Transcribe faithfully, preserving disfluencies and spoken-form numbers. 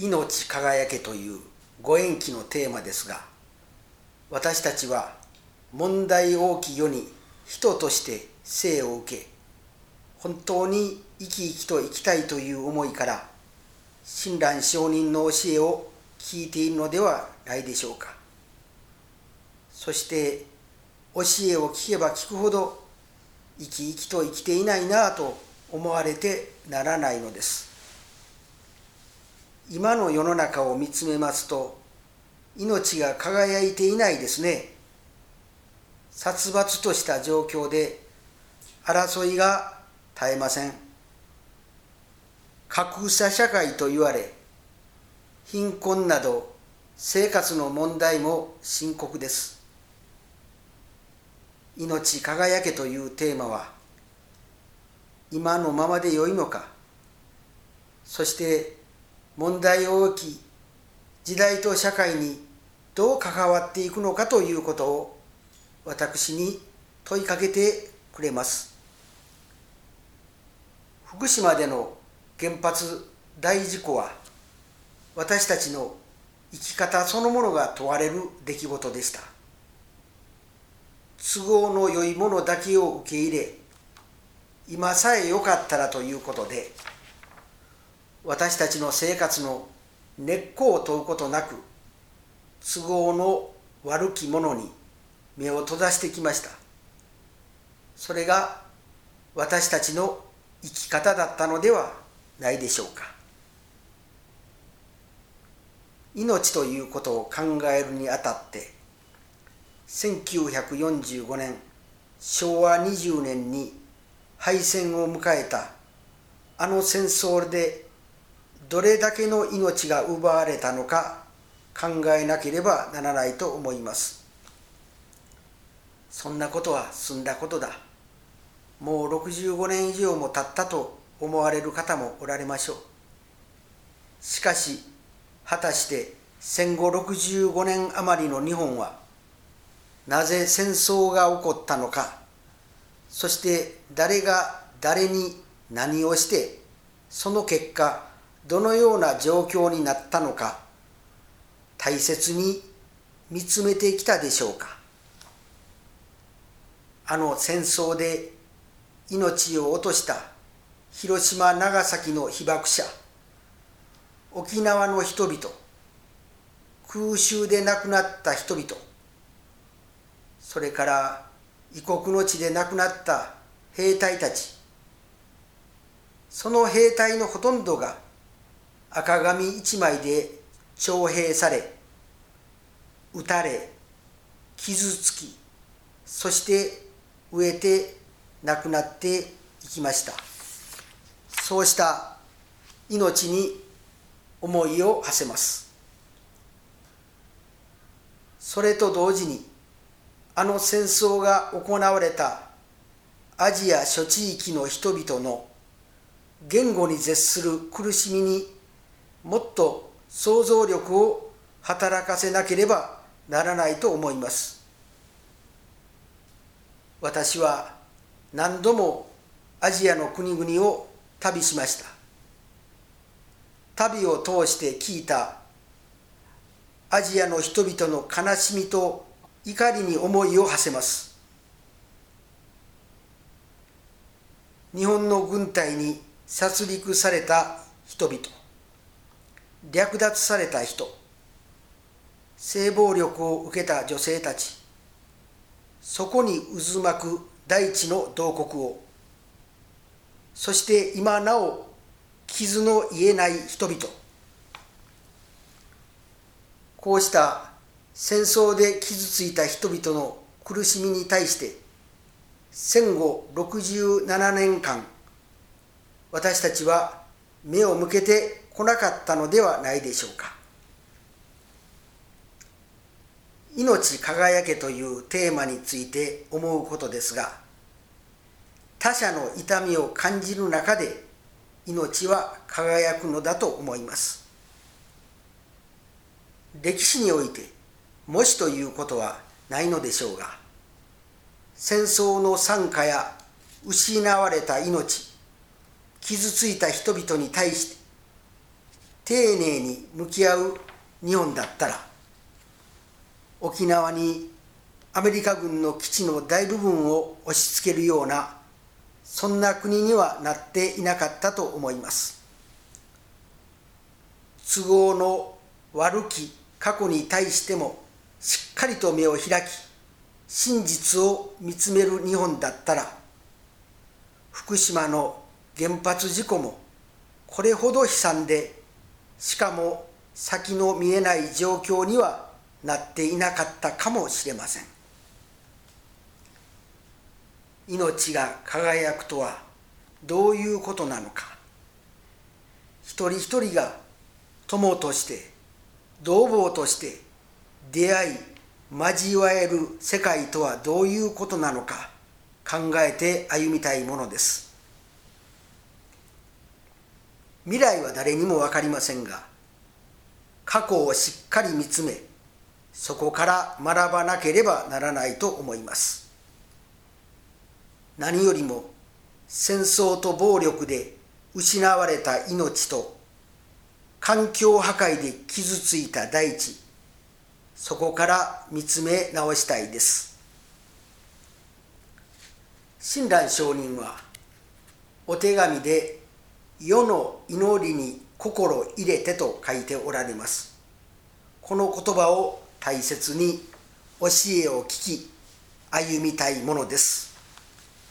命輝けというご縁起のテーマですが、私たちは問題多き世に人として生を受け、本当に生き生きと生きたいという思いから親鸞上人の教えを聞いているのではないでしょうか。そして教えを聞けば聞くほど生き生きと生きていないなぁと思われてならないのです。今の世の中を見つめますと、命が輝いていないですね。殺伐とした状況で争いが絶えません。格差社会と言われ、貧困など生活の問題も深刻です。命輝けというテーマは、今のままでよいのか、そして問題大きい時代と社会にどう関わっていくのかということを私に問いかけてくれます。福島での原発大事故は、私たちの生き方そのものが問われる出来事でした。都合の良いものだけを受け入れ、今さえ良かったらということで、私たちの生活の根っこを問うことなく、都合の悪きものに目を閉ざしてきました。それが私たちの生き方だったのではないでしょうか。命ということを考えるにあたって、せんきゅうひゃくよんじゅうごねん、しょうわにじゅうねんに敗戦を迎えたあの戦争でどれだけの命が奪われたのか考えなければならないと思います。そんなことは済んだことだ。もうろくじゅうごねん以上も経ったと思われる方もおられましょう。しかし、果たして戦後ろくじゅうごねん余りの日本は、なぜ戦争が起こったのか、そして誰が誰に何をして、その結果、どのような状況になったのか、大切に見つめてきたでしょうか。あの戦争で命を落とした広島・長崎の被爆者、沖縄の人々、空襲で亡くなった人々、それから異国の地で亡くなった兵隊たち、その兵隊のほとんどが赤紙一枚で徴兵され、撃たれ、傷つき、そして飢えて亡くなっていきました。そうした命に思いを馳せます。それと同時に、あの戦争が行われたアジア諸地域の人々の言語に絶する苦しみにもっと想像力を働かせなければならないと思います。私は何度もアジアの国々を旅しました。旅を通して聞いたアジアの人々の悲しみと怒りに思いを馳せます。日本の軍隊に殺戮された人々、略奪された人、性暴力を受けた女性たち、そこに渦巻く大地の慟哭を、そして今なお傷の癒えない人々、こうした戦争で傷ついた人々の苦しみに対して、戦後ろくじゅうななねんかん、私たちは目を向けてこなかったのではないでしょうか。命輝けというテーマについて思うことですが、他者の痛みを感じる中で命は輝くのだと思います。歴史においてもしということはないのでしょうが、戦争の惨禍や失われた命、傷ついた人々に対して丁寧に向き合う日本だったら、沖縄にアメリカ軍の基地の大部分を押し付けるような、そんな国にはなっていなかったと思います。都合の悪き過去に対してもしっかりと目を開き、真実を見つめる日本だったら、福島の原発事故もこれほど悲惨で、しかも先の見えない状況にはなっていなかったかもしれません。命が輝くとはどういうことなのか。一人一人が友として、同胞として出会い交わえる世界とはどういうことなのか考えて歩みたいものです。未来は誰にも分かりませんが、過去をしっかり見つめ、そこから学ばなければならないと思います。何よりも戦争と暴力で失われた命と環境破壊で傷ついた大地、そこから見つめ直したいです。親鸞上人はお手紙で世の祈りに心入れてと書いておられます。この言葉を大切に教えを聞き歩みたいものです。